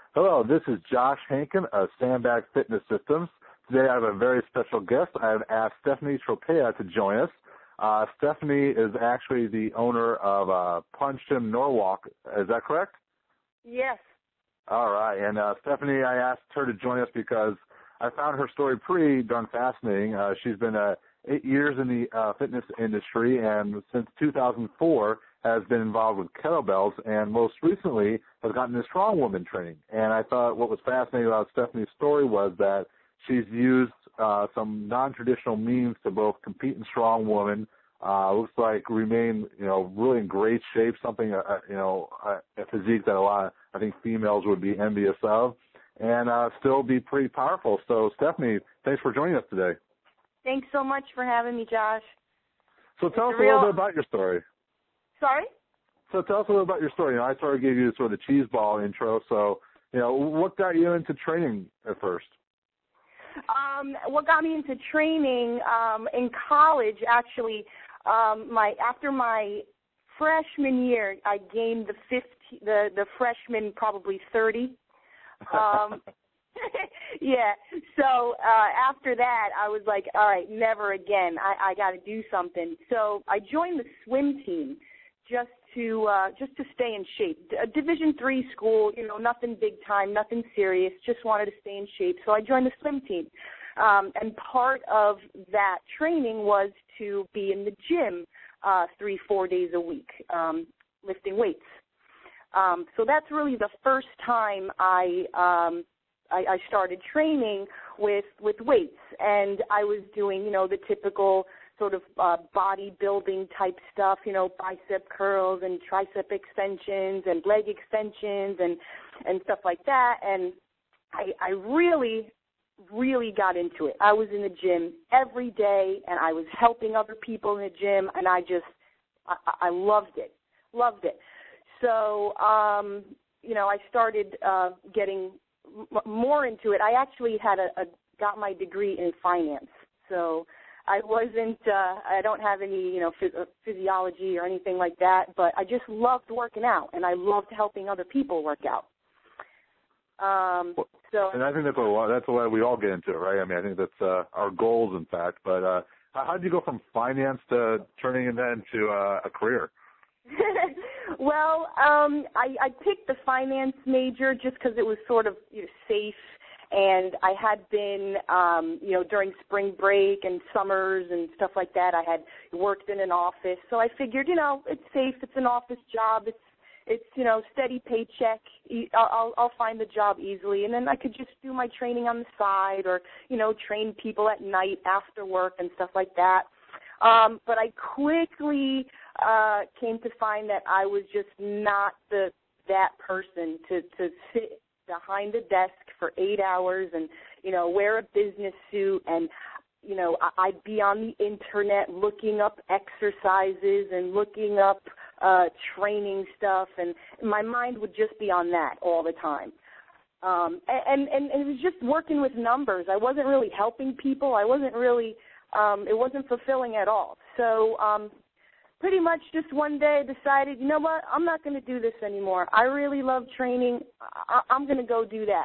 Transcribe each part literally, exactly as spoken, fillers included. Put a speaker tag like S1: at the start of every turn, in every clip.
S1: Hello, this is Josh Hankin of Sandbag Fitness Systems. Today I have a very special guest. I have asked Stephanie Tropea to join us. Uh, Stephanie is actually the owner of uh, Punch Gym Norwalk. Is that correct?
S2: Yes.
S1: All right. And uh, Stephanie, I asked her to join us because I found her story pretty darn fascinating. Uh, she's been uh, eight years in the uh, fitness industry, and since two thousand four has been involved with kettlebells, and most recently has gotten into strong woman training. And I thought what was fascinating about Stephanie's story was that she's used uh, some non-traditional means to both compete in strong woman, uh, looks like remain, you know, really in great shape, something, uh, you know, a, a physique that a lot of, I think, females would be envious of, and uh, still be pretty powerful. So, Stephanie, thanks for joining us today.
S2: Thanks so much for having me, Josh.
S1: So tell
S2: It's
S1: us
S2: a
S1: a
S2: real...
S1: little bit about your story.
S2: Sorry?
S1: So tell us a little about your story. You know, I sort of gave you sort of the cheese ball intro. So, you know, what got you into training at first?
S2: Um, what got me into training um, in college, actually, um, my after my freshman year, I gained the fifty, the the freshman probably thirty. Um, yeah. So uh, after that, I was like, all right, never again. I, I got to do something. So I joined the swim team. Just to uh, just to stay in shape. A Division three school, you know, nothing big time, nothing serious. Just wanted to stay in shape, so I joined the swim team. Um, and part of that training was to be in the gym uh, three, four days a week, um, lifting weights. Um, so that's really the first time I, um, I I started training with with weights, and I was doing, you know, the typical sort of uh, bodybuilding type stuff, you know, bicep curls and tricep extensions and leg extensions and, and stuff like that. And I, I really, really got into it. I was in the gym every day, and I was helping other people in the gym, and I just, I, I loved it, loved it. So, um, you know, I started uh, getting m- more into it. I actually had a, a got my degree in finance, so I wasn't, uh, I don't have any, you know, phys- physiology or anything like that, but I just loved working out, and I loved helping other people work out. Um, so,
S1: and I think that's a that's a way we all get into it, right? I mean, I think that's uh, our goals, in fact. But uh, how did you go from finance to turning it into uh, a career?
S2: well, um, I, I picked the finance major just because it was sort of, you know, safe. And I had been, um, you know, during spring break and summers and stuff like that, I had worked in an office. So I figured, you know, it's safe. It's an office job. It's, it's you know, steady paycheck. I'll, I'll find the job easily. And then I could just do my training on the side or, you know, train people at night after work and stuff like that. Um, but I quickly uh, came to find that I was just not the that person to, to sit behind a desk for eight hours and, you know, wear a business suit and, you know, I'd be on the internet looking up exercises and looking up uh, training stuff, and my mind would just be on that all the time. Um, and, and, and it was just working with numbers. I wasn't really helping people. I wasn't really, um, it wasn't fulfilling at all. So um, pretty much just one day I decided, you know what, I'm not going to do this anymore. I really love training. I- I'm going to go do that.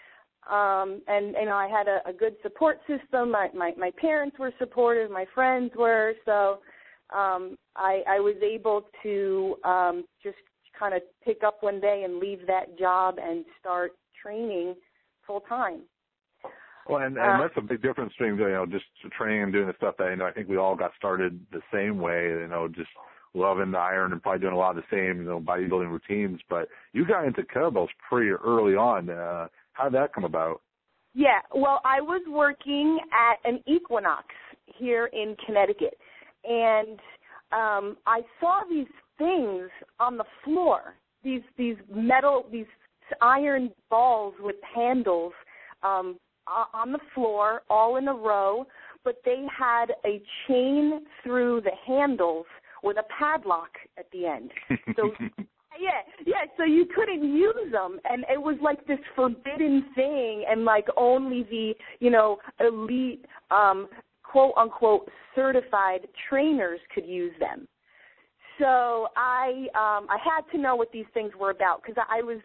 S2: Um, and, and I had a, a good support system. My, my, my parents were supportive. My friends were. So um, I, I was able to um, just kind of pick up one day and leave that job and start training full time.
S1: Well, and, and that's a big difference between, you know, just training and doing the stuff that, you know, I think we all got started the same way, you know, just loving the iron and probably doing a lot of the same, you know, bodybuilding routines. But you got into kettlebells pretty early on. Uh, how did that come about?
S2: Yeah, well, I was working at an Equinox here in Connecticut, and um, I saw these things on the floor, these these metal, these iron balls with handles, um, on the floor, all in a row, but they had a chain through the handles with a padlock at the end. So, yeah, yeah, so you couldn't use them, and it was like this forbidden thing, and like only the, you know, elite, um, quote-unquote, certified trainers could use them. So I um, I had to know what these things were about because I was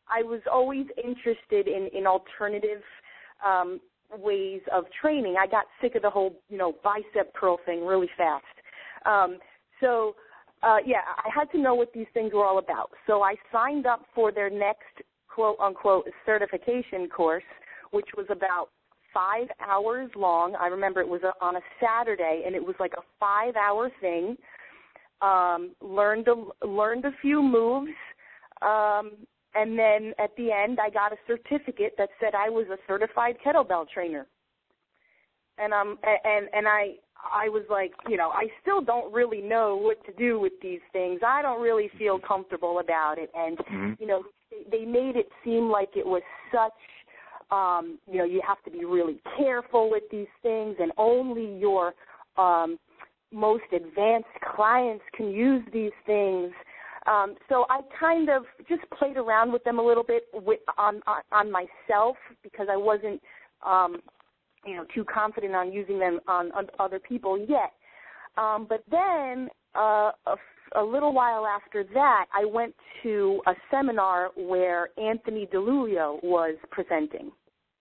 S2: I was always interested in, in alternative um, ways of training. I got sick of the whole, you know, bicep curl thing really fast. Um, so, uh, yeah, I had to know what these things were all about. So I signed up for their next quote-unquote certification course, which was about five hours long. I remember it was a, on a Saturday, and it was like a five-hour thing. Um, learned a, learned a few moves, um, and then at the end, I got a certificate that said I was a certified kettlebell trainer. And um, and and I I was like, you know, I still don't really know what to do with these things. I don't really feel comfortable about it, and
S1: mm-hmm.
S2: you know, they, they made it seem like it was such. Um, you know, you have to be really careful with these things, and only your um, most advanced clients can use these things. Um, so I kind of just played around with them a little bit with, on, on on myself because I wasn't, um, you know, too confident on using them on, on other people yet. Um, but then uh, a, a little while after that, I went to a seminar where Anthony DeLulio was presenting.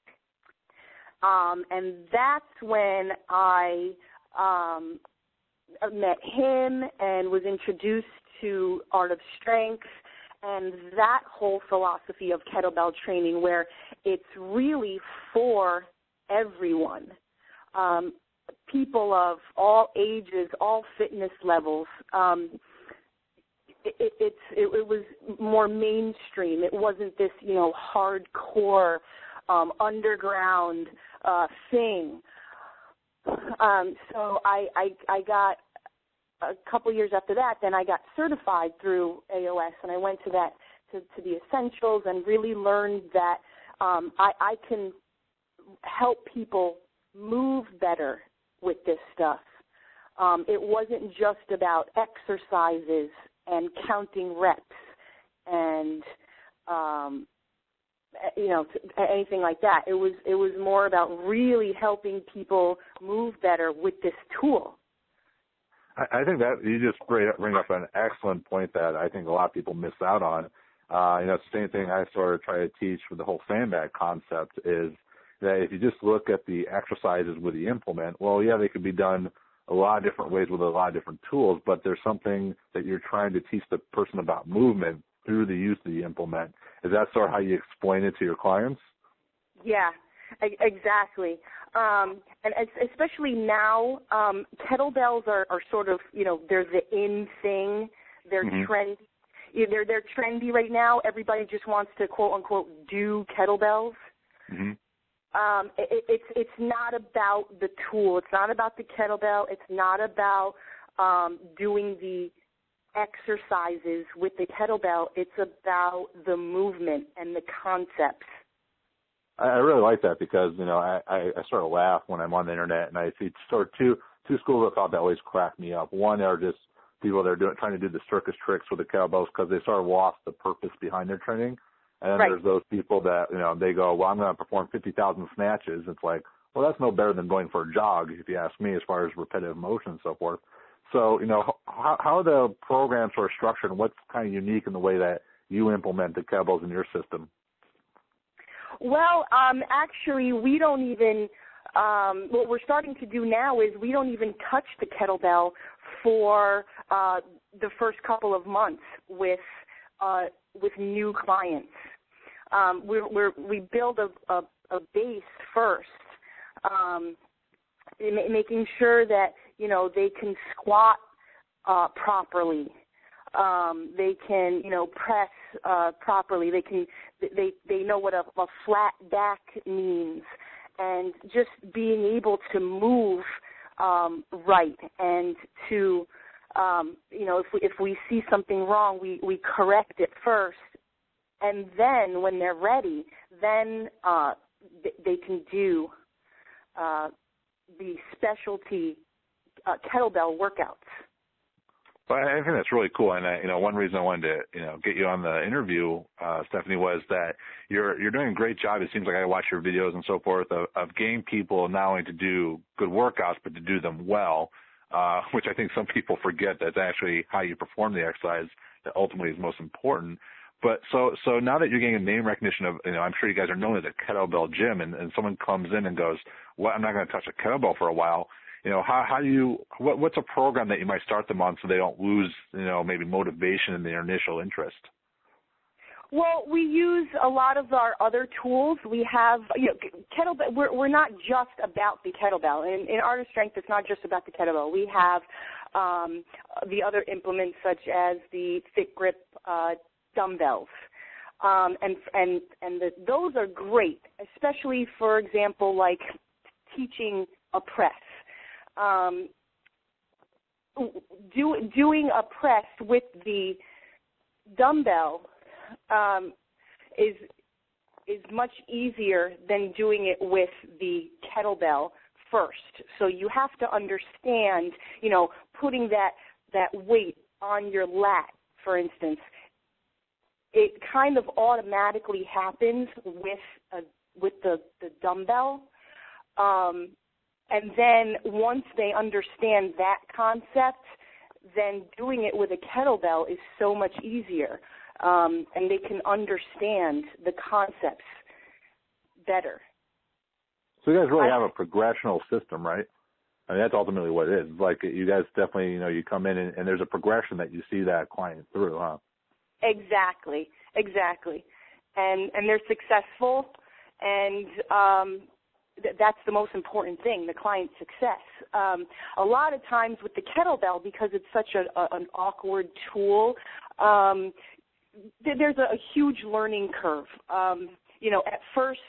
S2: Um, and that's when I um, met him and was introduced to Art of Strength and that whole philosophy of kettlebell training where it's really for everyone, um, people of all ages, all fitness levels. Um, it, it, it's, it, it was more mainstream. It wasn't this, you know, hardcore, um, underground uh, thing. Um, so I, I, I got a couple years after that, then I got certified through A O S, and I went to that to, to the essentials and really learned that um, I, I can help people move better with this stuff. Um, it wasn't just about exercises and counting reps and um, you know anything like that. It was it was more about really helping people move better with this tool.
S1: I think that you just bring up an excellent point that I think a lot of people miss out on. Uh, you know, it's the same thing I sort of try to teach with the whole sandbag concept is that if you just look at the exercises with the implement, well, yeah, they could be done a lot of different ways with a lot of different tools, but there's something that you're trying to teach the person about movement through the use of the implement. Is that sort of how you explain it to your clients?
S2: Yeah, exactly. Um, and especially now, um, kettlebells are, are sort of, you know, they're the in thing. They're mm-hmm. trendy. They're, they're trendy right now. Everybody just wants to, quote, unquote, do kettlebells.
S1: Mm-hmm.
S2: Um, it, it's it's not about the tool. It's not about the kettlebell. It's not about um, doing the exercises with the kettlebell. It's about the movement and the concepts.
S1: I really like that because, you know, I, I, I sort of laugh when I'm on the internet and I see sort of two two schools of thought that always crack me up. One are just people that are doing trying to do the circus tricks with the kettlebells because they sort of lost the purpose behind their training. And then
S2: right.
S1: there's those people that, you know, they go, well, I'm going to perform fifty thousand snatches. It's like, well, that's no better than going for a jog, if you ask me, as far as repetitive motion and so forth. So, you know, how, how are the programs are structured and what's kind of unique in the way that you implement the kettlebells in your system?
S2: Well, um, actually, we don't even, um, what we're starting to do now is we don't even touch the kettlebell for uh, the first couple of months with uh, with new clients. Um, we're, we're, we build a, a, a base first, um, making sure that, you know, they can squat uh, properly. Um, they can, you know, press uh, properly. They can, they they know what a, a flat back means, and just being able to move um, right and to, um, you know, if we if we see something wrong, we we correct it first, and then when they're ready, then uh, th- they can do uh, the specialty uh, kettlebell workouts.
S1: Well, I think that's really cool, and I, you know, one reason I wanted to, you know, get you on the interview, uh, Stephanie, was that you're you're doing a great job. It seems like I watch your videos and so forth of, of getting people not only to do good workouts but to do them well, uh, which I think some people forget that's actually how you perform the exercise that ultimately is most important. But so so now that you're getting a name recognition of, you know, I'm sure you guys are known as a kettlebell gym, and, and someone comes in and goes, "Well, I'm not going to touch a kettlebell for a while." You know, how how do you what what's a program that you might start them on so they don't lose, you know, maybe motivation in their initial interest?
S2: Well, we use a lot of our other tools. We have, you know, kettlebell. We're we're not just about the kettlebell. In, in Art of Strength, it's not just about the kettlebell. We have um, the other implements such as the thick grip uh, dumbbells, um, and and and the, those are great, especially for example, like teaching a press. Um, do, doing a press with the dumbbell um, is is much easier than doing it with the kettlebell first. So you have to understand, you know, putting that that weight on your lat, for instance. It kind of automatically happens with a, with the, the dumbbell. Um, and then once they understand that concept, then doing it with a kettlebell is so much easier. Um, and they can understand the concepts better.
S1: So you guys really have a progressional system, right? I mean, that's ultimately what it is. It's like you guys definitely, you know, you come in and, and there's a progression that you see that client through, huh?
S2: Exactly, exactly. And and they're successful, and um, th- that's the most important thing, the client's success. Um, a lot of times with the kettlebell, because it's such a, a, an awkward tool, um, th- there's a, a huge learning curve. Um, you know, at first,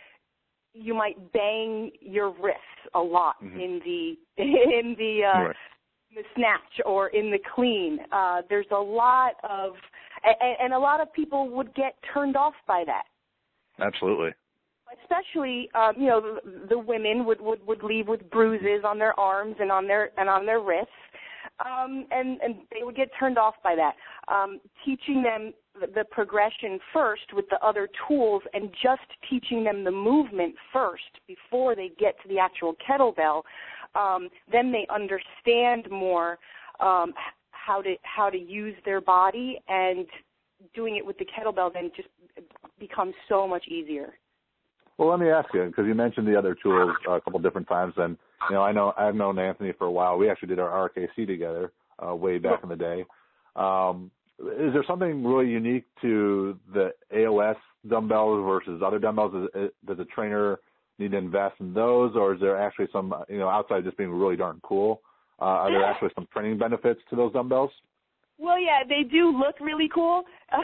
S2: you might bang your wrists a lot mm-hmm. in the in the, uh,
S1: right.
S2: in the snatch or in the clean. Uh, there's a lot of, and, and a lot of people would get turned off by that.
S1: Absolutely.
S2: Especially, um, you know, the, the women would, would, would leave with bruises on their arms and on their and on their wrists, um, and and they would get turned off by that. Um, teaching them the progression first with the other tools and just teaching them the movement first before they get to the actual kettlebell, um, then they understand more um, how to how to use their body, and doing it with the kettlebell then just becomes so much easier.
S1: Well, let me ask you, because you mentioned the other tools uh, a couple different times, and you know, I know I've known Anthony for a while. We actually did our R K C together uh, way back in the day. Um, Is there something really unique to the A O S dumbbells versus other dumbbells? Is, does a trainer need to invest in those, or is there actually some, you know, outside of just being really darn cool, uh, are there actually some training benefits to those dumbbells?
S2: Well, yeah, they do look really cool,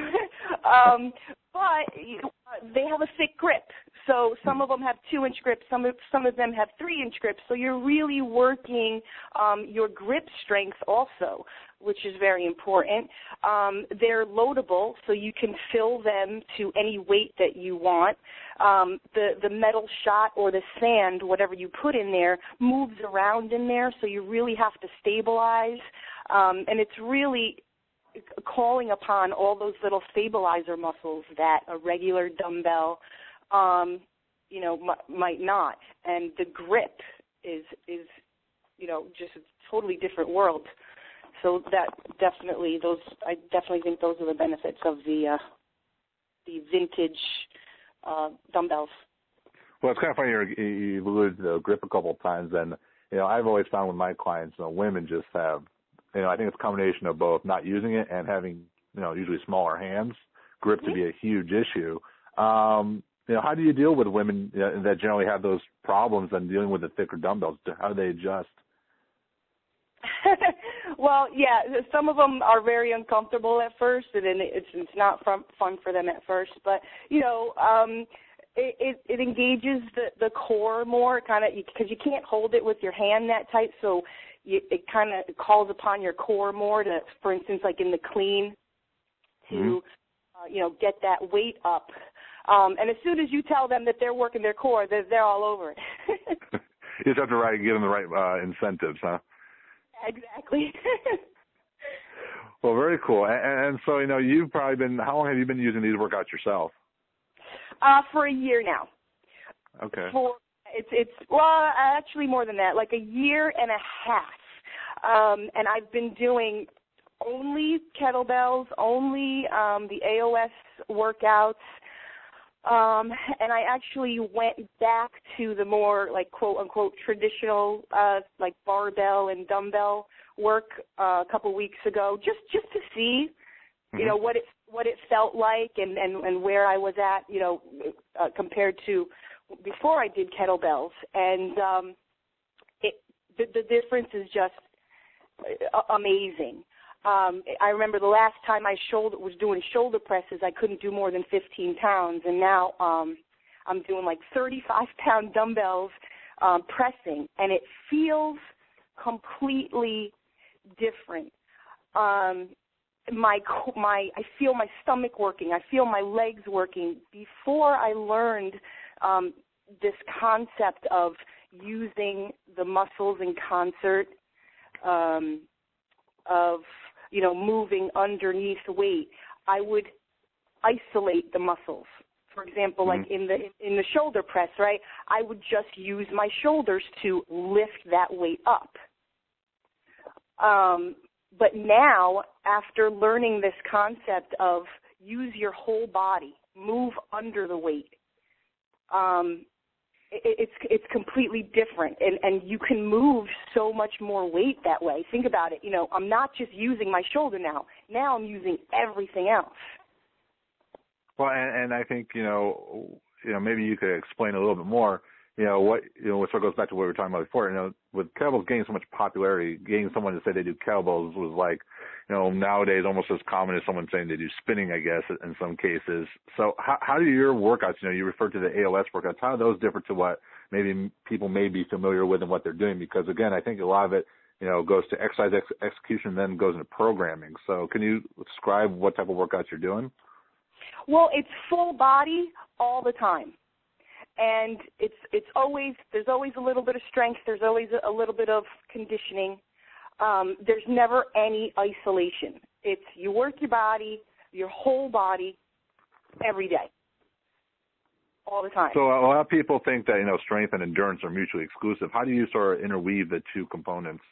S2: um, but they have a thick grip. So some of them have two-inch grips, some of, some of them have three-inch grips. So you're really working um, your grip strength also, which is very important. Um, they're loadable, so you can fill them to any weight that you want. Um, the, the metal shot or the sand, whatever you put in there, moves around in there, so you really have to stabilize. Um, and it's really calling upon all those little stabilizer muscles that a regular dumbbell, um, you know, m- might not. And the grip is, is, you know, just a totally different world. So that definitely, those I definitely think those are the benefits of the uh, the vintage uh, dumbbells.
S1: Well, it's kind of funny you you alluded to the grip a couple of times, and you know I've always found with my clients, you know, women just have, you know, I think it's a combination of both not using it and having, you know, usually smaller hands, grip mm-hmm. to be a huge issue. Um, you know, how do you deal with women that generally have those problems and dealing with the thicker dumbbells? How do they adjust?
S2: Well, yeah, some of them are very uncomfortable at first, and then it's it's not fun, fun for them at first. But you know, um, it, it it engages the the core more, kind of, because you can't hold it with your hand that tight, so you, it kind of calls upon your core more to, for instance, like in the clean, to mm-hmm. uh, you know, get that weight up. Um, and as soon as you tell them that they're working their core, they're they're all over it.
S1: You just have to right, give them the right uh, incentives, huh?
S2: Exactly.
S1: Well, very cool. And, and so, you know, you've probably been, how long have you been using these workouts yourself?
S2: Uh, for a year now.
S1: Okay.
S2: For, it's, it's, well, actually more than that, like a year and a half. Um, and I've been doing only kettlebells, only um, the A O S workouts. Um, and I actually went back to the more, like, quote-unquote traditional, uh, like, barbell and dumbbell work uh, a couple weeks ago, just, just to see, mm-hmm. you know, what it what it felt like and, and, and where I was at, you know, uh, compared to before I did kettlebells. And um, it, the, the difference is just amazing. Um, I remember the last time I shoulder, was doing shoulder presses, I couldn't do more than fifteen pounds, and now um, I'm doing like thirty-five pound dumbbells um, pressing, and it feels completely different. Um, my my I feel my stomach working. I feel my legs working. Before I learned um, this concept of using the muscles in concert, um, of you know, moving underneath weight, I would isolate the muscles. For example, mm-hmm. like in the in the shoulder press, right? I would just use my shoulders to lift that weight up. Um, but now, after learning this concept of use your whole body, move under the weight, um, It's it's completely different, and, and you can move so much more weight that way. Think about it. You know, I'm not just using my shoulder now. Now I'm using everything else.
S1: Well, and, and I think, you know, you know, maybe you could explain a little bit more, you know, what, you know, sort of goes back to what we were talking about before. You know, with kettlebells gaining so much popularity, getting someone to say they do kettlebells was like, you know, nowadays almost as common as someone saying they do spinning, I guess, in some cases. So how, how do your workouts, you know, you referred to the A O S workouts, how are those different to what maybe people may be familiar with and what they're doing? Because, again, I think a lot of it, you know, goes to exercise ex- execution, then goes into programming. So can you describe what type of workouts you're doing?
S2: Well, it's full body all the time. And it's it's always, there's always a little bit of strength. There's always a, a little bit of conditioning. Um, there's never any isolation. It's you work your body, your whole body, every day, all the time.
S1: So a lot of people think that, you know, strength and endurance are mutually exclusive. How do you sort of interweave the two components?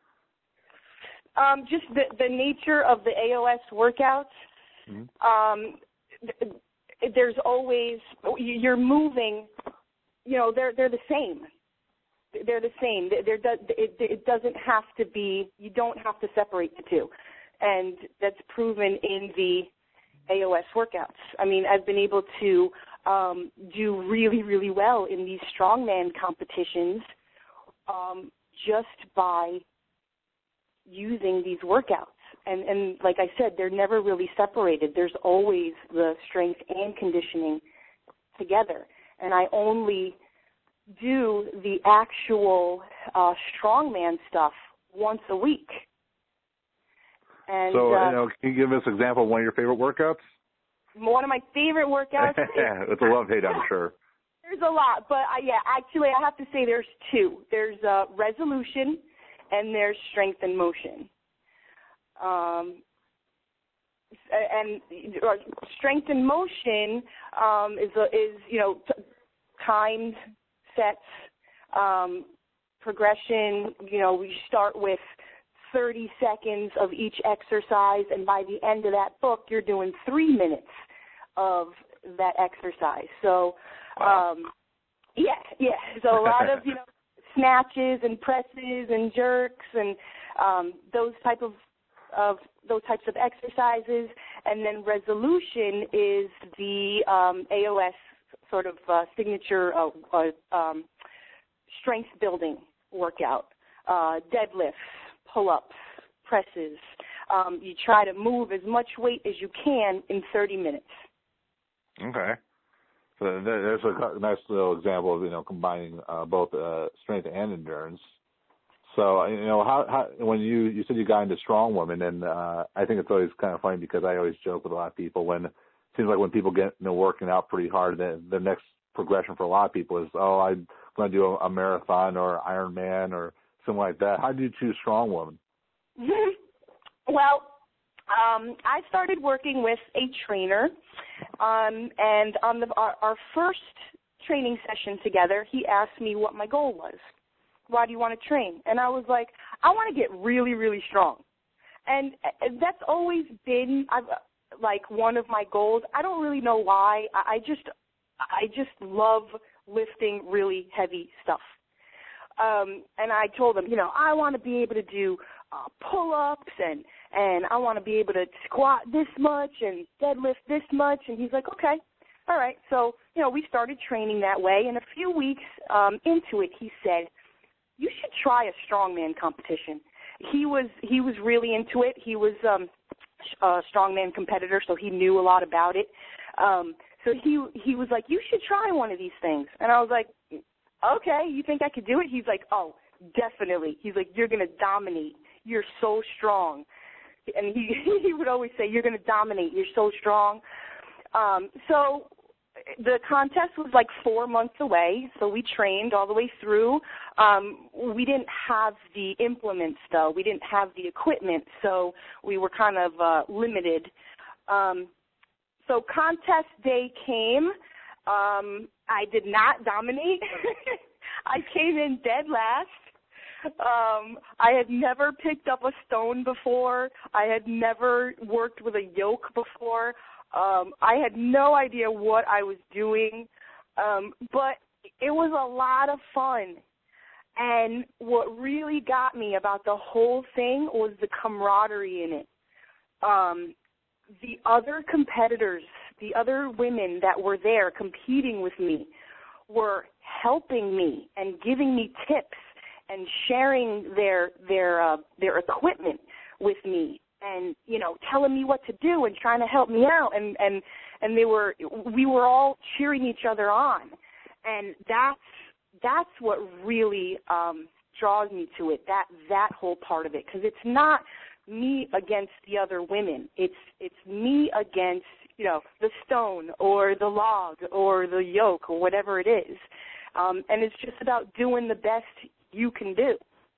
S2: Um, just the, the nature of the A O S workouts. Mm-hmm. Um, th- there's always, you're moving, you know, they're they're the same. They're the same. There does it, it doesn't have to be. You don't have to separate the two, and that's proven in the A O S workouts. I mean, I've been able to um, do really, really well in these strongman competitions um, just by using these workouts. And, and like I said, they're never really separated. There's always the strength and conditioning together, and I only do the actual uh, strongman stuff once a week. And,
S1: so,
S2: uh,
S1: you know, can you give us an example of one of your favorite workouts?
S2: One of my favorite workouts. is,
S1: it's a love-hate, I'm sure.
S2: There's a lot, but uh, yeah, actually, I have to say there's two. There's uh, resolution, and there's strength and motion. Um, and uh, strength and motion um, is uh, is you know t- timed sets, um, progression. You know, we start with thirty seconds of each exercise, and by the end of that book, you're doing three minutes of that exercise. So,
S1: wow.
S2: um, yeah, yeah. So a lot of you know snatches and presses and jerks and um, those type of of those types of exercises, and then resolution is the um, A O S sort of uh, signature uh, uh, um, strength building workout, uh, deadlifts, pull-ups, presses. Um, you try to move as much weight as you can in thirty minutes.
S1: Okay. So there's a nice little example of, you know, combining uh, both uh, strength and endurance. So, you know, how, how when you, you said you got into strong women, and uh, I think it's always kind of funny because I always joke with a lot of people when it seems like when people get, you know, working out pretty hard, the, the next progression for a lot of people is, oh, I'm going to do a, a marathon or Ironman or something like that. How do you choose strong women?
S2: Well, um, I started working with a trainer, um, and on the, our, our first training session together, he asked me what my goal was. Why do you want to train? And I was like, I want to get really, really strong. And that's always been I've, like one of my goals. I don't really know why. I just I just love lifting really heavy stuff. Um, and I told him, you know, I want to be able to do uh, pull-ups and, and I want to be able to squat this much and deadlift this much. And he's like, okay, all right. So, you know, we started training that way. And a few weeks um, into it, he said, you should try a strongman competition. He was he was really into it. He was um, a strongman competitor, so he knew a lot about it. Um, so he he was like, you should try one of these things. And I was like, okay, you think I could do it? He's like, oh, definitely. He's like, you're going to dominate. You're so strong. And he he would always say, you're going to dominate. You're so strong. Um, so the contest was like four months away, so we trained all the way through. Um, we didn't have the implements, though. We didn't have the equipment, so we were kind of uh, limited. Um, so contest day came. Um, I did not dominate. I came in dead last. Um, I had never picked up a stone before. I had never worked with a yoke before. Um, I had no idea what I was doing, um, but it was a lot of fun. And what really got me about the whole thing was the camaraderie in it. Um, the other competitors, the other women that were there competing with me were helping me and giving me tips and sharing their their uh, their equipment with me. And, you know, telling me what to do and trying to help me out. And, and, and they were, we were all cheering each other on. And that's, that's what really um, draws me to it, that, that whole part of it. Because it's not me against the other women. It's, it's me against, you know, the stone or the log or the yoke or whatever it is. Um, and it's just about doing the best you can do.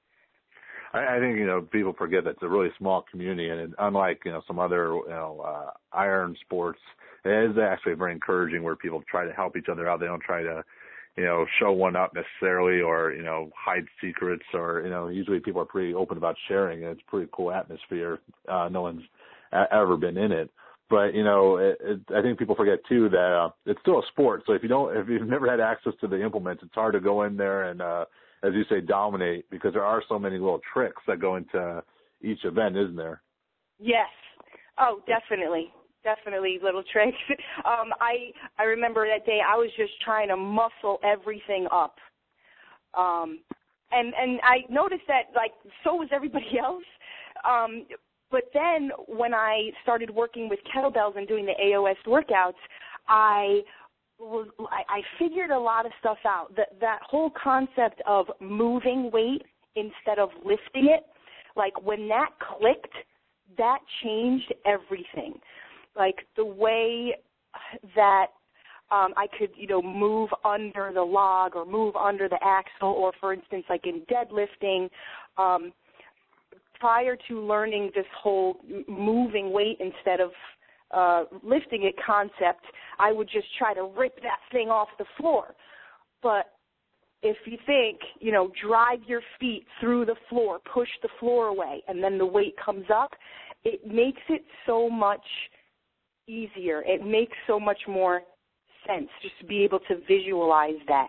S1: I think, you know, people forget that it's a really small community, and it, unlike, you know, some other, you know, uh, iron sports, it is actually very encouraging where people try to help each other out. They don't try to, you know, show one up necessarily or, you know, hide secrets or, you know, usually people are pretty open about sharing, and it's a pretty cool atmosphere. Uh, no one's a- ever been in it. But, you know, it, it, I think people forget, too, that uh, it's still a sport. So if you don't, if you've never had access to the implements, it's hard to go in there and, uh, as you say, dominate, because there are so many little tricks that go into each event, isn't there?
S2: Yes. Oh, definitely. Definitely little tricks. Um, I I remember that day I was just trying to muscle everything up. Um, and, and I noticed that, like, so was everybody else. Um, but then when I started working with kettlebells and doing the A O S workouts, I was I figured a lot of stuff out. That that whole concept of moving weight instead of lifting it, like when that clicked, that changed everything. Like the way that um, I could, you know, move under the log or move under the axle, or for instance, like in deadlifting, um, prior to learning this whole moving weight instead of Uh, lifting it concept, I would just try to rip that thing off the floor. But if you think, you know, drive your feet through the floor, push the floor away, and then the weight comes up, it makes it so much easier. It makes so much more sense just to be able to visualize that.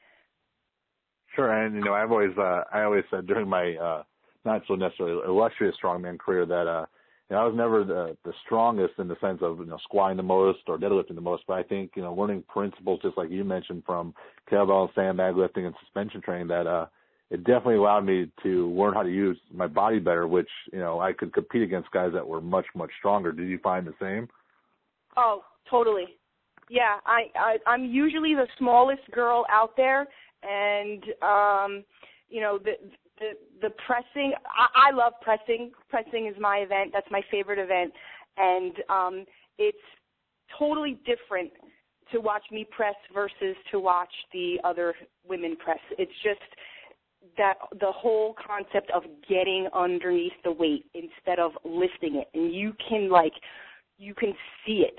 S1: Sure, and, you know, I've always, uh, I always said during my, uh, not so necessarily illustrious strongman career that, uh, You know, I was never the, the strongest in the sense of, you know, squatting the most or deadlifting the most, but I think, you know, learning principles, just like you mentioned, from kettlebell and sandbag lifting and suspension training, that uh, it definitely allowed me to learn how to use my body better, which, you know, I could compete against guys that were much, much stronger. Did you find the same?
S2: Oh, totally. Yeah, I, I I'm usually the smallest girl out there, and, um, you know, the The, the pressing, I, I love pressing. Pressing is my event. That's my favorite event. And um, it's totally different to watch me press versus to watch the other women press. It's just that the whole concept of getting underneath the weight instead of lifting it. And you can, like, you can see it.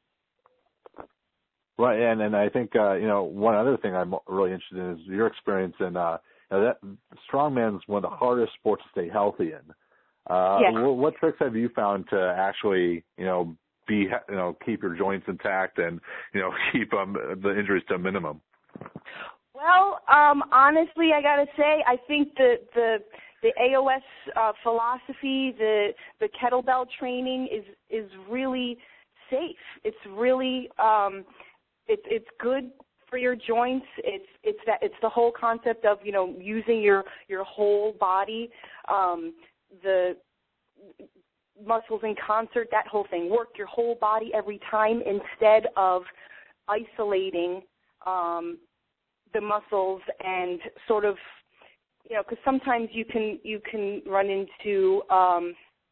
S1: Right, and, and I think, uh, you know, one other thing I'm really interested in is your experience in uh, Now that strongman is one of the hardest sports to stay healthy in. Uh,
S2: yes.
S1: what, what tricks have you found to actually, you know, be, you know, keep your joints intact and, you know, keep um, the injuries to a minimum?
S2: Well, um, honestly, I gotta say, I think the the the A O S uh, philosophy, the the kettlebell training is is really safe. It's really um, it's it's good for your joints. It's it's that it's the whole concept of, you know, using your your whole body, um, the muscles in concert, that whole thing. Work your whole body every time instead of isolating um, the muscles and sort of, you know, because sometimes you can you can run into um,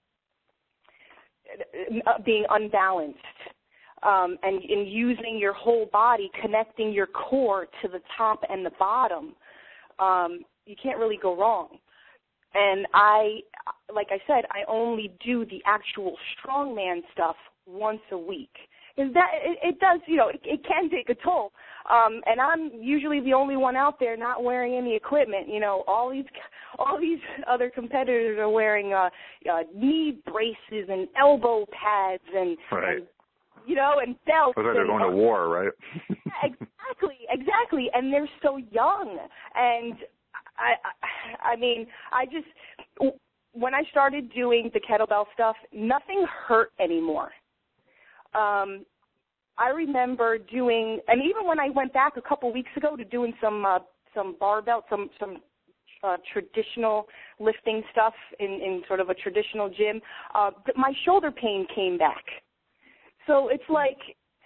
S2: being unbalanced. Um, and in using your whole body, connecting your core to the top and the bottom, um, you can't really go wrong. And I, like I said, I only do the actual strongman stuff once a week. Because that it, it does, you know, it, it can take a toll. Um, and I'm usually the only one out there not wearing any equipment. You know, all these all these other competitors are wearing uh, uh, knee braces and elbow pads and,
S1: right.
S2: and you know, and belts.
S1: Looks like they're going to war, right?
S2: Yeah, exactly, exactly. And they're so young. And I, I, I mean, I just, when I started doing the kettlebell stuff, nothing hurt anymore. Um, I remember doing, and even when I went back a couple weeks ago to doing some uh, some barbell, some some uh, traditional lifting stuff in, in sort of a traditional gym, uh, my shoulder pain came back. So it's like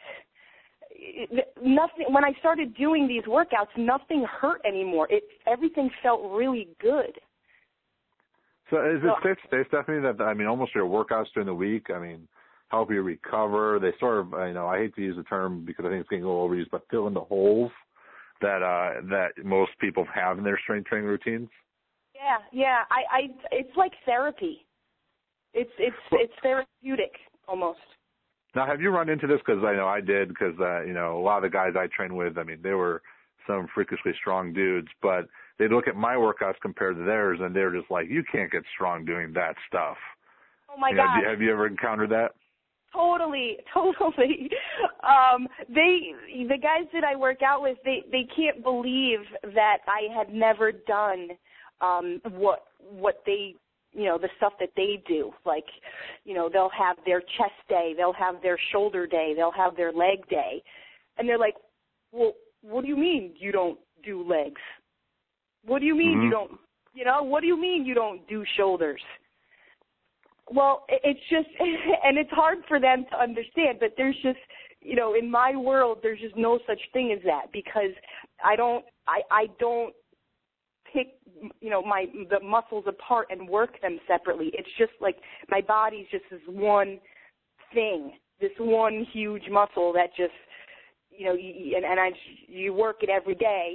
S2: nothing. When I started doing these workouts, nothing hurt anymore. It everything felt really good.
S1: So is it
S2: so,
S1: safe to say, Stephanie, that I mean, almost your workouts during the week, I mean, help you recover? They sort of, you know, I hate to use the term because I think it's getting a little overused, but fill in the holes that uh, that most people have in their strength training routines.
S2: Yeah, yeah. I, I it's like therapy. It's it's
S1: well,
S2: it's therapeutic almost.
S1: Now, have you run into this? Because I know I did, because, uh, you know, a lot of the guys I trained with, I mean, they were some freakishly strong dudes, but they'd look at my workouts compared to theirs, and they're just like, you can't get strong doing that stuff.
S2: Oh, my
S1: you know,
S2: God.
S1: Have you, have you ever encountered that?
S2: Totally, totally. Um, they, the guys that I work out with, they, they can't believe that I had never done um, what what they you know, the stuff that they do. Like, you know, they'll have their chest day, they'll have their shoulder day, they'll have their leg day. And they're like, well, what do you mean you don't do legs? What do you mean
S1: mm-hmm.
S2: you don't, you know, what do you mean you don't do shoulders? Well, it's just, and it's hard for them to understand, but there's just, you know, in my world, there's just no such thing as that because I don't, I, I don't, pick, you know, my the muscles apart and work them separately. It's just like my body's just this one thing, this one huge muscle that just, you know, you, and, and I you work it every day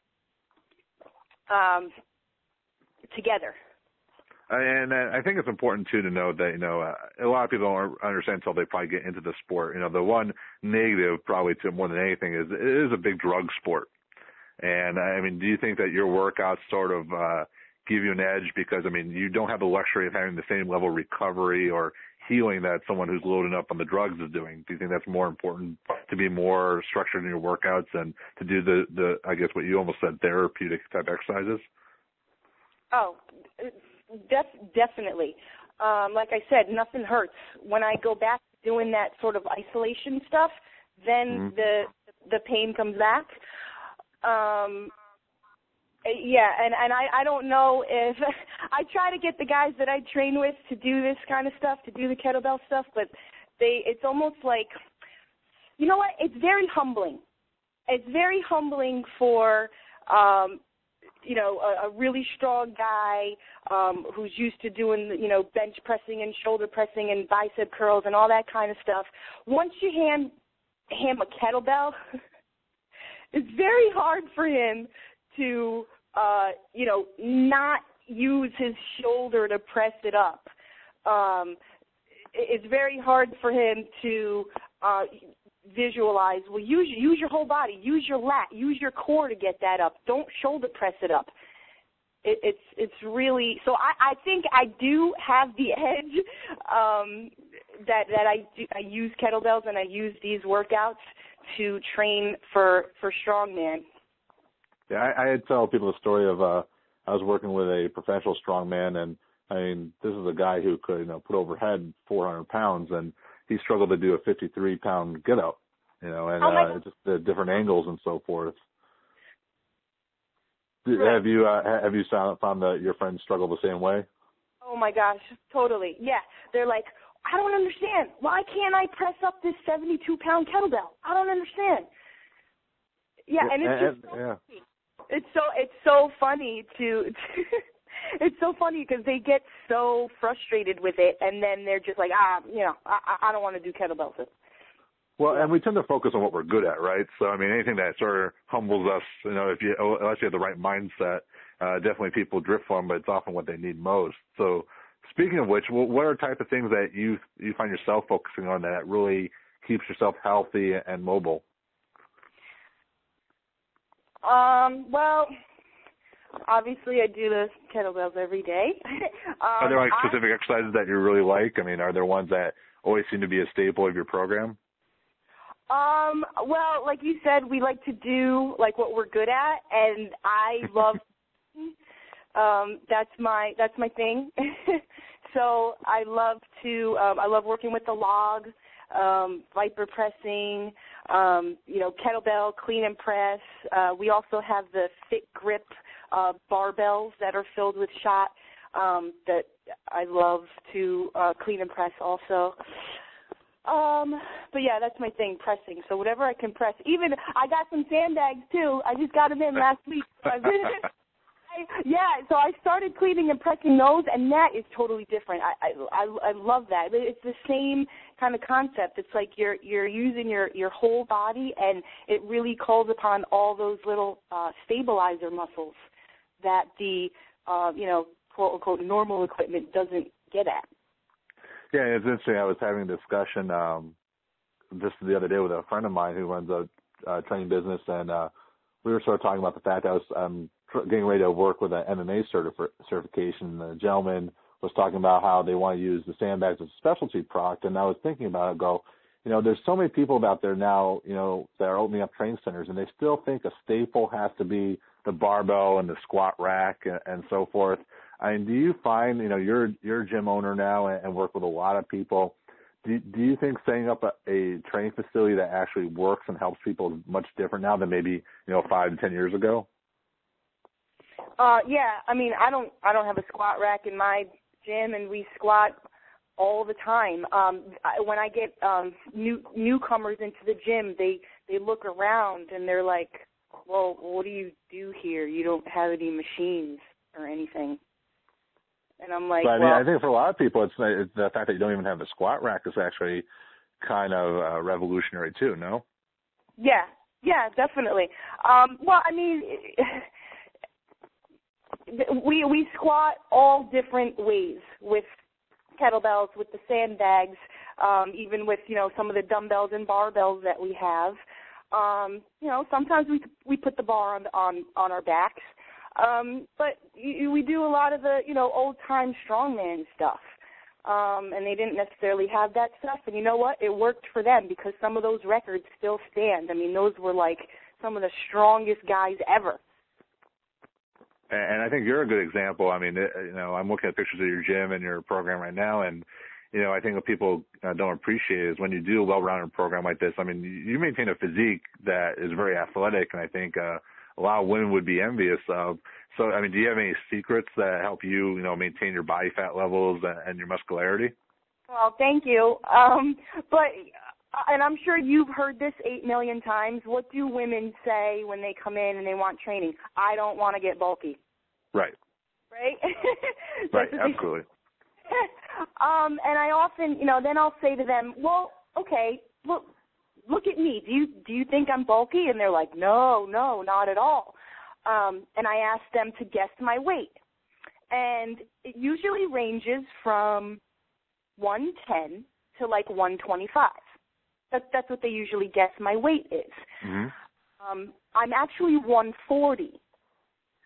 S2: um, together.
S1: And I think it's important, too, to know that, you know, uh, a lot of people don't understand until they probably get into the sport. You know, the one negative probably to more than anything is it is a big drug sport. And, I mean, do you think that your workouts sort of uh, give you an edge because, I mean, you don't have the luxury of having the same level of recovery or healing that someone who's loading up on the drugs is doing? Do you think that's more important to be more structured in your workouts and to do the, the I guess what you almost said, therapeutic type exercises?
S2: Oh, def- definitely. Um, like I said, nothing hurts. When I go back to doing that sort of isolation stuff, then mm-hmm. the the pain comes back. Um, yeah, and, and I, I don't know if I try to get the guys that I train with to do this kind of stuff, to do the kettlebell stuff, but they it's almost like, you know what, it's very humbling. It's very humbling for, um, you know, a, a really strong guy um, who's used to doing, you know, bench pressing and shoulder pressing and bicep curls and all that kind of stuff. Once you hand him a kettlebell, it's very hard for him to, uh, you know, not use his shoulder to press it up. Um, it's very hard for him to uh, visualize, well, use, use your whole body, use your lat, use your core to get that up. Don't shoulder press it up. it, it's it's really so. I, I think I do have the edge. Um, that that I do, I use kettlebells and I use these workouts to train for for strongman.
S1: Yeah, I, I tell people the story of uh, I was working with a professional strongman, and I mean, this is a guy who could, you know, put overhead four hundred pounds, and he struggled to do a fifty-three pound get up, you know, and
S2: oh
S1: uh, just the different angles and so forth.
S2: Right.
S1: Have you uh, have you found found that your friends struggle the same way?
S2: Oh my gosh, totally. Yeah, they're like, I don't understand. Why can't I press up this seventy-two pound kettlebell? I don't understand. Yeah, and it's
S1: and,
S2: just so
S1: yeah.
S2: funny. It's so it's so funny to. It's so funny because they get so frustrated with it, and then they're just like, ah, you know, I, I don't want to do kettlebells.
S1: Well, and we tend to focus on what we're good at, right? So, I mean, anything that sort of humbles us, you know, if you unless you have the right mindset, uh, definitely people drift from, but it's often what they need most. So, speaking of which, what are type of things that you you find yourself focusing on that really keeps yourself healthy and mobile?
S2: Um. Well. Obviously, I do the kettlebells every day. um,
S1: Are there like specific
S2: I,
S1: exercises that you really like? I mean, are there ones that always seem to be a staple of your program?
S2: Um, well, like you said, we like to do like what we're good at, and I love. um, that's my that's my thing. So I love to um, I love working with the log, um, Viper pressing, um, you know, kettlebell, clean and press. Uh, we also have the Fit Grip uh, barbells that are filled with shot um, that I love to uh, clean and press also. Um, but yeah, that's my thing, pressing. So whatever I can press. Even I got some sandbags too. I just got them in last week. So I've been, I, yeah, so I started cleaning and pressing those, and that is totally different. I I I love that. It's the same kind of concept. It's like you're you're using your your whole body, and it really calls upon all those little uh, stabilizer muscles that the uh, you know quote unquote normal equipment doesn't get at.
S1: Yeah, it's interesting. I was having a discussion um, just the other day with a friend of mine who runs a uh, training business, and uh, we were sort of talking about the fact I was um, tr- getting ready to work with an M M A certif- certification. The gentleman was talking about how they want to use the sandbags as a specialty product, and I was thinking about it, go, you know, there's so many people out there now, you know, that are opening up training centers, and they still think a staple has to be the barbell and the squat rack and, and so forth. I mean, do you find, you know, you're you're a gym owner now and, and work with a lot of people. Do, do you think setting up a, a training facility that actually works and helps people is much different now than maybe, you know, five to ten years ago?
S2: Uh, yeah, I mean, I don't I don't have a squat rack in my gym, and we squat all the time. Um, I, when I get um, new newcomers into the gym, they they look around and they're like, "Well, what do you do here? You don't have any machines or anything." And I'm like,
S1: but, I mean,
S2: well,
S1: I think for a lot of people, it's, it's the fact that you don't even have the squat rack is actually kind of uh, revolutionary too. No?
S2: Yeah, yeah, definitely. Um, well, I mean, we we squat all different ways with kettlebells, with the sandbags, um, even with you know some of the dumbbells and barbells that we have. Um, you know, sometimes we we put the bar on on on our backs. Um, but we do a lot of the, you know, old-time strongman stuff, um, and they didn't necessarily have that stuff. And you know what? It worked for them because some of those records still stand. I mean, those were like some of the strongest guys ever.
S1: And I think you're a good example. I mean, you know, I'm looking at pictures of your gym and your program right now, and you know, I think what people uh, don't appreciate is when you do a well-rounded program like this. I mean, you maintain a physique that is very athletic, and I think. Uh, a lot of women would be envious of. So, I mean, do you have any secrets that help you, you know, maintain your body fat levels and, and your muscularity?
S2: Well, thank you. Um, but, and I'm sure you've heard this eight million times, what do women say when they come in and they want training? I don't want to get bulky.
S1: Right.
S2: Right?
S1: Right, absolutely.
S2: um, and I often, you know, then I'll say to them, well, okay, look, look at me. Do you do you think I'm bulky? And they're like, no, no, not at all. Um, and I ask them to guess my weight. And it usually ranges from one ten to like one twenty-five. That's, that's what they usually guess my weight is.
S1: Mm-hmm.
S2: Um, I'm actually one forty.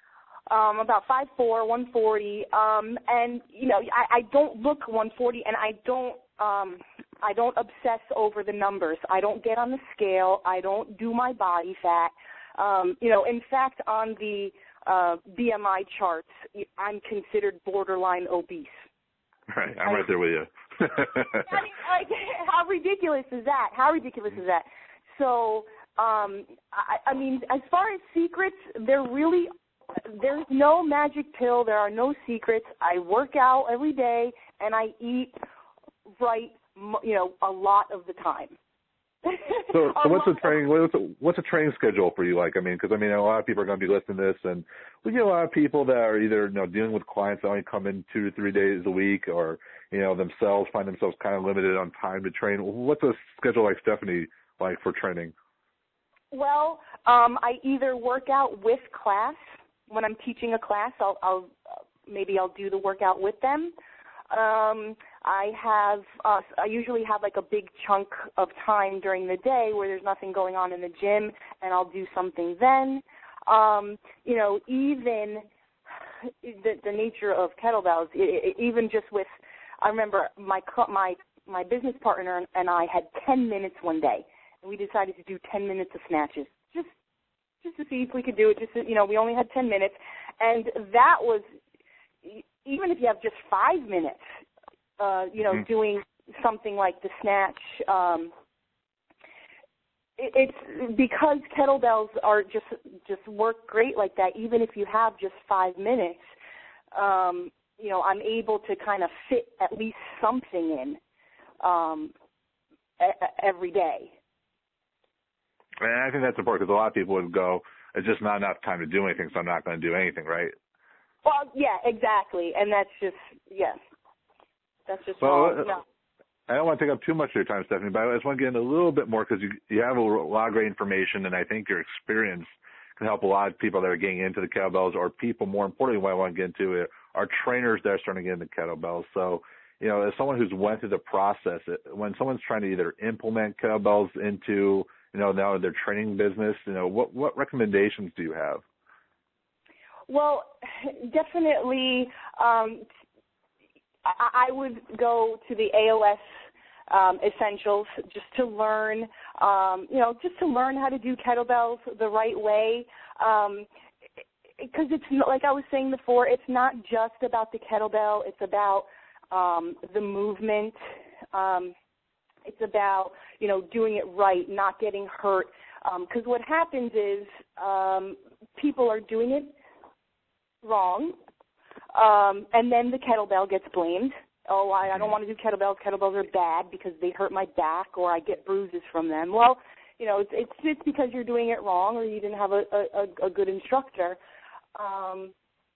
S2: um, about five foot four, one forty, um, and you know I, I don't look one forty, and I don't um, I don't obsess over the numbers. I don't get on the scale. I don't do my body fat. Um, you know, in fact, on the uh, B M I charts, I'm considered borderline obese.
S1: Right, I'm right there with you.
S2: I mean, like, how ridiculous is that? How ridiculous is that? So, um, I, I mean, as far as secrets, there really, there's no magic pill. There are no secrets. I work out every day, and I eat right, you know, a lot of the time.
S1: So, so what's the training? What's a, what's a training schedule for you like? I mean, because I mean, a lot of people are going to be listening to this, and we get a lot of people that are either you know dealing with clients that only come in two to three days a week, or you know themselves find themselves kind of limited on time to train. What's a schedule like Stephanie like for training?
S2: Well, um, I either work out with class when I'm teaching a class. I'll, I'll maybe I'll do the workout with them. Um, I have, uh, I usually have like a big chunk of time during the day where there's nothing going on in the gym, and I'll do something then. Um, you know, even the, the nature of kettlebells, it, it, even just with, I remember my my my business partner and I had ten minutes one day, and we decided to do ten minutes of snatches, just just to see if we could do it. Just to, you know, we only had ten minutes, and that was. Even if you have just five minutes, uh, you know, mm-hmm. doing something like the snatch, um, it, it's because kettlebells are just just work great like that. Even if you have just five minutes, um, you know, I'm able to kind of fit at least something in um, a- every day.
S1: And I think that's important because a lot of people would go, "It's just not enough time to do anything, so I'm not going to do anything," right?
S2: Well, yeah, exactly, and that's just, yeah, that's just
S1: well,
S2: wrong. No.
S1: I don't want to take up too much of your time, Stephanie, but I just want to get into a little bit more because you, you have a lot of great information, and I think your experience can help a lot of people that are getting into the kettlebells, or people, more importantly, what I want to get into it, are trainers that are starting to get into kettlebells. So, you know, as someone who's went through the process, when someone's trying to either implement kettlebells into, you know, now their training business, you know, what, what recommendations do you have?
S2: Well, definitely, um, I, I would go to the A O S um, Essentials just to learn, um, you know, just to learn how to do kettlebells the right way. Um, because it's like I was saying before, it's not just about the kettlebell. It's about um, the movement. Um, it's about, you know, doing it right, not getting hurt. Because um, what happens is um, people are doing it wrong, um, and then the kettlebell gets blamed. Oh, I, I don't want to do kettlebells. Kettlebells are bad because they hurt my back, or I get bruises from them. Well, you know, it's it's, it's because you're doing it wrong, or you didn't have a, a, a good instructor. Um,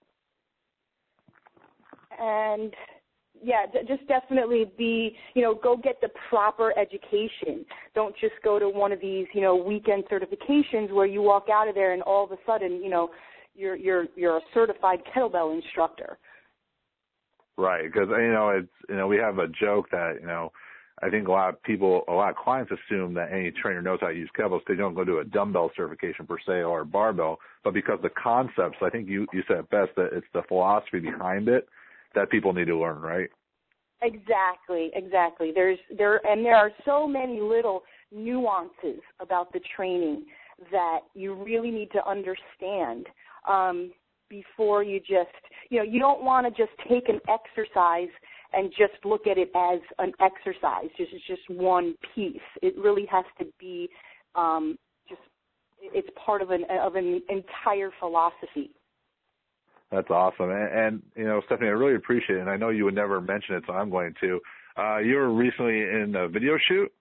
S2: and yeah, d- just definitely be, you know, go get the proper education. Don't just go to one of these, you know, weekend certifications where you walk out of there and all of a sudden, you know, You're you're you're a certified kettlebell instructor.
S1: Right, because you know it's you know we have a joke that you know I think a lot of people, a lot of clients assume that any trainer knows how to use kettlebells. They don't go to a dumbbell certification per se or a barbell, but because the concepts, I think you you said it best, that it's the philosophy behind it that people need to learn, right?
S2: Exactly, exactly. There's there and there are so many little nuances about the training that you really need to understand. Um, before you just, you know, you don't want to just take an exercise and just look at it as an exercise. Just it's just one piece. It really has to be um, just, it's part of an of an entire philosophy.
S1: That's awesome. And, and, you know, Stephanie, I really appreciate it. And I know you would never mention it, so I'm going to. Uh, you were recently in a video shoot?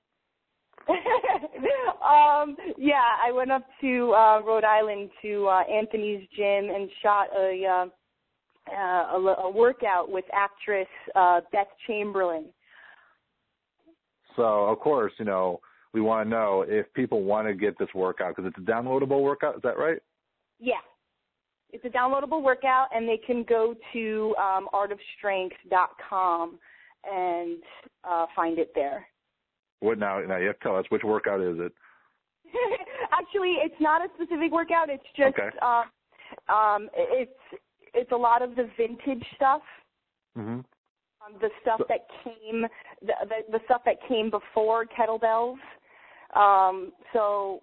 S2: um, yeah, I went up to uh, Rhode Island to uh, Anthony's gym and shot a, uh, uh, a, a workout with actress uh, Beth Chamberlain.
S1: So, of course, you know, we want to know if people want to get this workout, because it's a downloadable workout. Is that right?
S2: Yeah. It's a downloadable workout, and they can go to um, art of strength dot com and uh, find it there.
S1: What now? Now you have to tell us, which workout is it?
S2: Actually, it's not a specific workout. It's just
S1: okay.
S2: uh, Um, it's it's a lot of the vintage stuff.
S1: Mm-hmm.
S2: Um, the stuff that came, the, the the stuff that came before kettlebells. Um, so,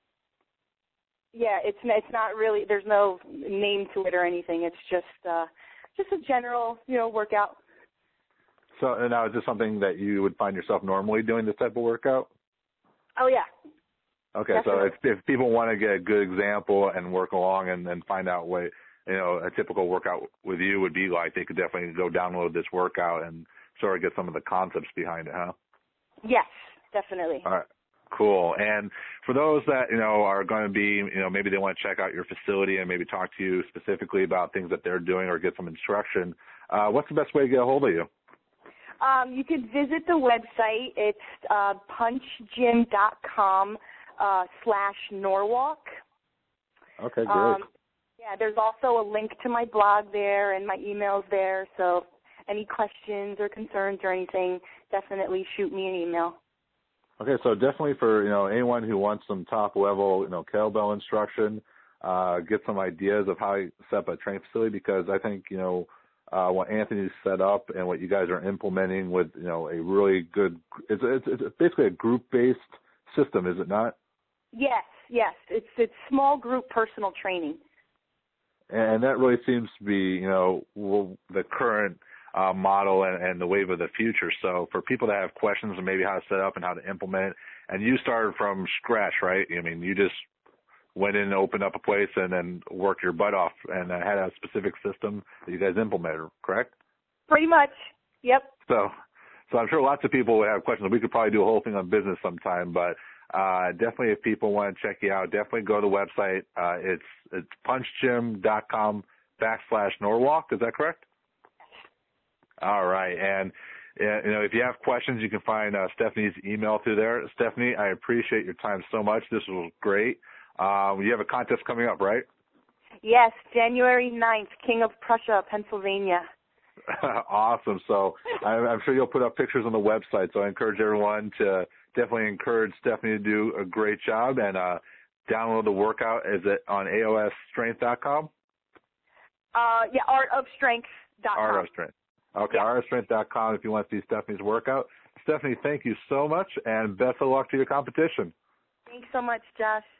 S2: yeah, it's it's not really. There's no name to it or anything. It's just uh, just a general, you know, workout.
S1: So, and now is this something that you would find yourself normally doing, this type of workout?
S2: Oh yeah.
S1: Okay,
S2: Definitely.
S1: so if, if people want to get a good example and work along and then find out what, you know, a typical workout with you would be like, they could definitely go download this workout and sort of get some of the concepts behind it, huh?
S2: Yes, definitely.
S1: All right, cool. And for those that, you know, are going to be, you know, maybe they want to check out your facility and maybe talk to you specifically about things that they're doing or get some instruction, uh, what's the best way to get a hold of you?
S2: Um, you could visit the website. It's uh, punch gym dot com uh, slash Norwalk.
S1: Okay, great.
S2: Um, yeah, there's also a link to my blog there and my email's there. So any questions or concerns or anything, definitely shoot me an email.
S1: Okay, so definitely for, you know, anyone who wants some top level, you know, kettlebell instruction, uh, get some ideas of how you set up a training facility, because I think, you know, uh, what Anthony's set up and what you guys are implementing with, you know, a really good, it's, it's, it's basically a group-based system, is it not?
S2: Yes, yes. It's it's small group personal training.
S1: And that really seems to be, you know, the current uh, model and, and the wave of the future. So for people that have questions on maybe how to set up and how to implement it, and you started from scratch, right? I mean, you just went in and opened up a place and then worked your butt off and had a specific system that you guys implemented, correct?
S2: Pretty much, yep.
S1: So, so I'm sure lots of people would have questions. We could probably do a whole thing on business sometime, but uh, definitely if people want to check you out, definitely go to the website. Uh, it's it's punch gym dot com backslash Norwalk. Is that correct? All right. And, uh, you know, if you have questions, you can find uh, Stephanie's email through there. Stephanie, I appreciate your time so much. This was great. Um, you have a contest coming up, right?
S2: Yes, January ninth, King of Prussia, Pennsylvania.
S1: Awesome. So I'm, I'm sure you'll put up pictures on the website. So I encourage everyone to definitely encourage Stephanie to do a great job and uh, download the workout. Is it on A O S strength dot com?
S2: Uh, yeah, art of strength dot com.
S1: Art of Strength. Okay,
S2: yeah.
S1: art of strength dot com if you want to see Stephanie's workout. Stephanie, thank you so much, and best of luck to your competition.
S2: Thanks so much, Josh.